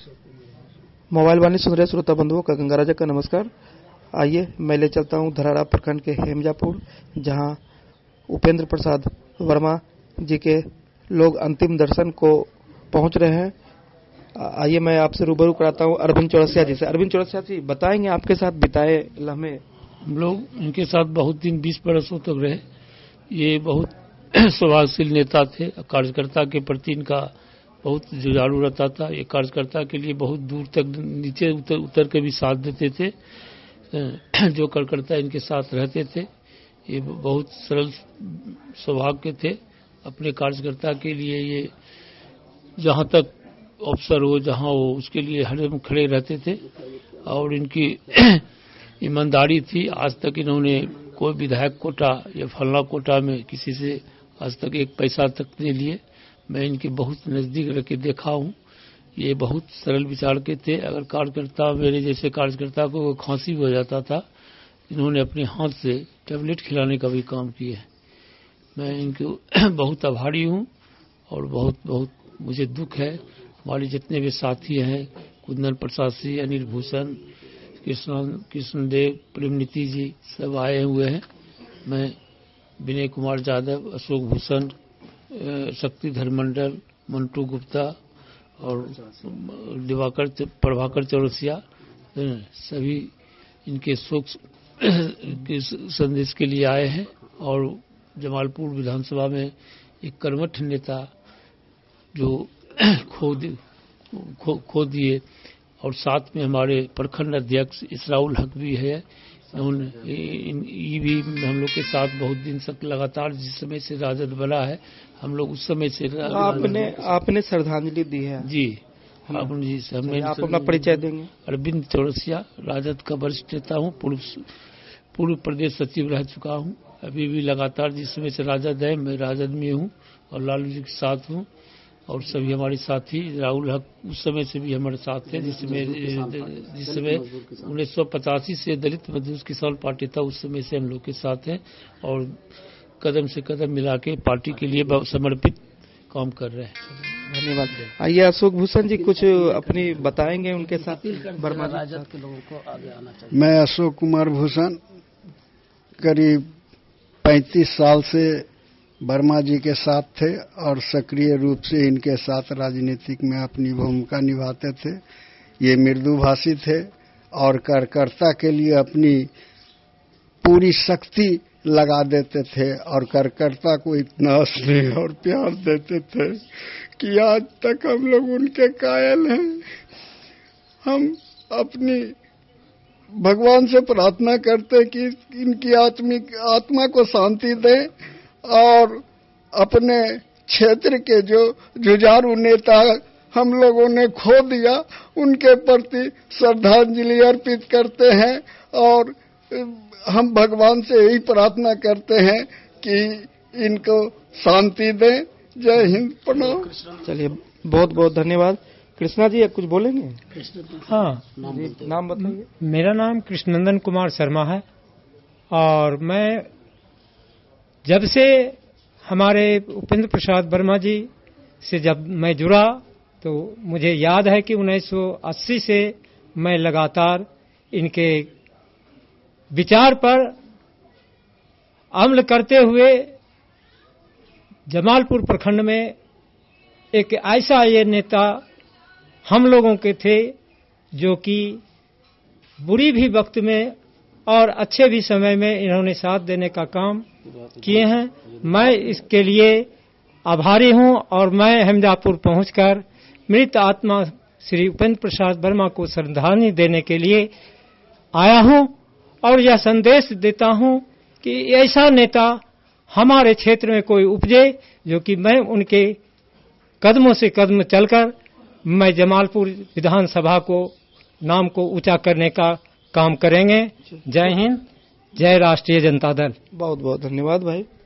Mobile वाणी सुन रहे श्रोता बंधुओं का गंगाराजा का नमस्कार। आइए मैं ले चलता हूं धराड़ा प्रखंड के हेमजापुर, जहां उपेंद्र प्रसाद वर्मा जी के लोग अंतिम दर्शन को पहुंच रहे हैं। आइए मैं आपसे रूबरू कराता हूं अरविंद चौरसिया जी से। अरविंद चौरसिया जी, बताएंगे आपके साथ बिताए लम्हे। हम लोग इनके साथ बहुत दिन 20 बरसों तक रहे। ये बहुत स्वभावशील नेता थे। कार्यकर्ता के प्रति इनका बहुत जुझारू रहता था। ये कार्यकर्ता के लिए बहुत दूर तक नीचे उतर के भी साथ देते थे। जो कार्यकर्ता इनके साथ रहते थे ये बहुत सरल स्वभाव के थे। अपने कार्यकर्ता के लिए ये जहाँ तक अवसर हो, जहाँ हो, उसके लिए हरदम खड़े रहते थे और इनकी ईमानदारी थी। आज तक इन्होंने कोई विधायक कोटा या फलना कोटा में किसी से आज तक एक पैसा तक नहीं लिए। मैं इनके बहुत नज़दीक रह के देखा हूँ। ये बहुत सरल विचार के थे। अगर कार्यकर्ता, मेरे जैसे कार्यकर्ता को खांसी हो जाता था, इन्होंने अपने हाथ से टैबलेट खिलाने का भी काम किया है। मैं इनके बहुत आभारी हूँ और बहुत बहुत मुझे दुख है। हमारे जितने भी साथी हैं, कुंदन प्रसाद सिंह, अनिल भूषण, कृष्णदेव, प्रेमनीति जी, सब आए हुए हैं। मैं विनय कुमार यादव, अशोक भूषण, शक्तिधर मंडल, मंटू गुप्ता और प्रभाकर चौरसिया, सभी इनके शोक के संदेश के लिए आए हैं। और जमालपुर विधानसभा में एक कर्मठ नेता जो खो दिए, और साथ में हमारे प्रखंड अध्यक्ष इसराउल हक भी है। ये भी हम लोग के साथ बहुत दिन तक लगातार, जिस समय से राजद बना है, हम लोग उस समय से आपने श्रद्धांजलि दी है जी। हमने आप अपना परिचय देंगे। अरविंद चौरसिया, राजद का वरिष्ठ नेता हूँ, पूर्व प्रदेश सचिव रह चुका हूँ। अभी भी लगातार जिस समय से राजद है, मैं राजद में हूँ और लालू जी के साथ हूँ। और सभी हमारे साथी, राहुल हक उस समय से भी हमारे साथ थे, जिस समय 1985 से दलित मजदूर किसान पार्टी था, उस समय से हम लोग के साथ हैं और कदम से कदम मिला के पार्टी के लिए समर्पित काम कर रहे हैं। धन्यवाद। आइए अशोक भूषण जी कुछ अपनी बताएंगे उनके साथ वर्मा राजद के लोगों को आगे आना चाहिए। मैं अशोक कुमार भूषण करीब 35 साल से वर्मा जी के साथ थे और सक्रिय रूप से इनके साथ राजनीतिक में अपनी भूमिका निभाते थे। ये मृदुभाषी थे और कार्यकर्ता के लिए अपनी पूरी शक्ति लगा देते थे और कार्यकर्ता को इतना स्नेह और प्यार देते थे कि आज तक हम लोग उनके कायल हैं। हम अपनी भगवान से प्रार्थना करते कि इनकी आत्मा को शांति दें और अपने क्षेत्र के जो जुझारू नेता हम लोगों ने खो दिया, उनके प्रति श्रद्धांजलि अर्पित करते हैं और हम भगवान से यही प्रार्थना करते हैं कि इनको शांति दें। जय हिंद, प्रणाम। चलिए, बहुत बहुत धन्यवाद। कृष्णा जी कुछ बोलेंगे? हाँ, नाम बताइए। मेरा नाम कृष्णनंदन कुमार शर्मा है और मैं जब से हमारे उपेंद्र प्रसाद वर्मा जी से जब मैं जुड़ा तो मुझे याद है कि 1980 से मैं लगातार इनके विचार पर अमल करते हुए जमालपुर प्रखंड में एक ऐसा ये नेता हम लोगों के थे जो कि बुरी भी वक्त में और अच्छे भी समय में इन्होंने साथ देने का काम किए हैं। मैं इसके लिए आभारी हूं और मैं हेमजापुर पहुंचकर मृत आत्मा श्री उपेंद्र प्रसाद वर्मा को श्रद्धांजलि देने के लिए आया हूं और यह संदेश देता हूं कि ऐसा नेता हमारे क्षेत्र में कोई उपजे जो कि मैं उनके कदमों से कदम चलकर मैं जमालपुर विधानसभा को नाम को ऊंचा करने का काम करेंगे। जय हिंद, जय राष्ट्रीय जनता दल। बहुत बहुत धन्यवाद भाई।